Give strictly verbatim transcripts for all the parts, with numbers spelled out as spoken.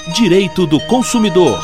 Direito do Consumidor.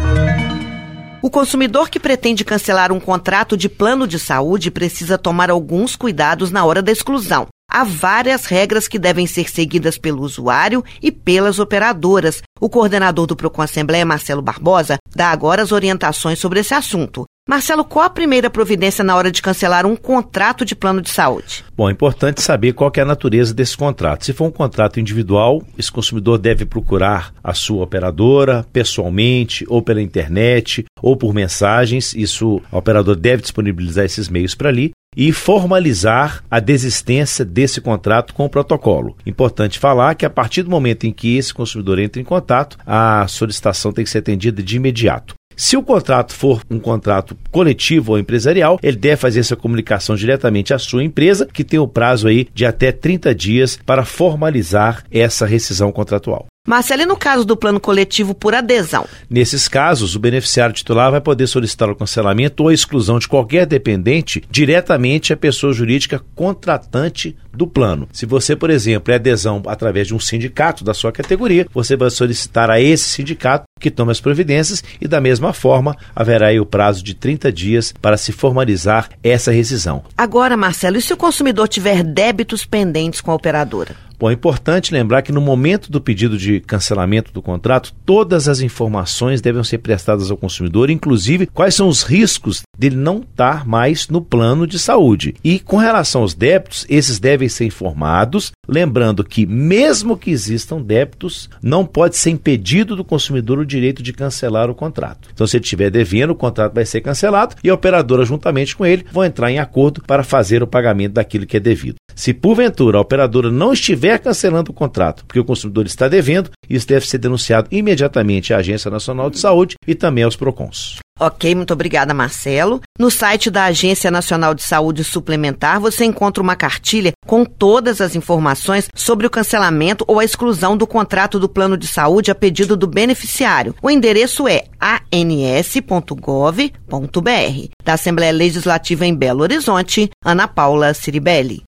O consumidor que pretende cancelar um contrato de plano de saúde precisa tomar alguns cuidados na hora da exclusão. Há várias regras que devem ser seguidas pelo usuário e pelas operadoras. O coordenador do Procon Assembleia, Marcelo Barbosa, dá agora as orientações sobre esse assunto. Marcelo, qual a primeira providência na hora de cancelar um contrato de plano de saúde? Bom, é importante saber qual que é a natureza desse contrato. Se for um contrato individual, esse consumidor deve procurar a sua operadora pessoalmente, ou pela internet, ou por mensagens. Isso, a operadora deve disponibilizar esses meios para ali e formalizar a desistência desse contrato com o protocolo. Importante falar que a partir do momento em que esse consumidor entra em contato, a solicitação tem que ser atendida de imediato. Se o contrato for um contrato coletivo ou empresarial, ele deve fazer essa comunicação diretamente à sua empresa, que tem o prazo aí de até trinta dias para formalizar essa rescisão contratual. Marcelo, e no caso do plano coletivo por adesão? Nesses casos, o beneficiário titular vai poder solicitar o cancelamento ou a exclusão de qualquer dependente diretamente à pessoa jurídica contratante do plano. Se você, por exemplo, é adesão através de um sindicato da sua categoria, você vai solicitar a esse sindicato que tome as providências e, da mesma forma, haverá aí o prazo de trinta dias para se formalizar essa rescisão. Agora, Marcelo, e se o consumidor tiver débitos pendentes com a operadora? Bom, é importante lembrar que no momento do pedido de cancelamento do contrato, todas as informações devem ser prestadas ao consumidor, inclusive quais são os riscos dele não estar mais no plano de saúde. E com relação aos débitos, esses devem ser informados, lembrando que mesmo que existam débitos, não pode ser impedido do consumidor o direito de cancelar o contrato. Então, se ele estiver devendo, o contrato vai ser cancelado e a operadora, juntamente com ele, vão entrar em acordo para fazer o pagamento daquilo que é devido. Se porventura a operadora não estiver cancelando o contrato porque o consumidor está devendo, isso deve ser denunciado imediatamente à Agência Nacional de Saúde e também aos PROCONs. Ok, muito obrigada, Marcelo. No site da Agência Nacional de Saúde Suplementar, você encontra uma cartilha com todas as informações sobre o cancelamento ou a exclusão do contrato do plano de saúde a pedido do beneficiário. O endereço é a n s ponto gov ponto b r. Da Assembleia Legislativa em Belo Horizonte, Ana Paula Ciribelli.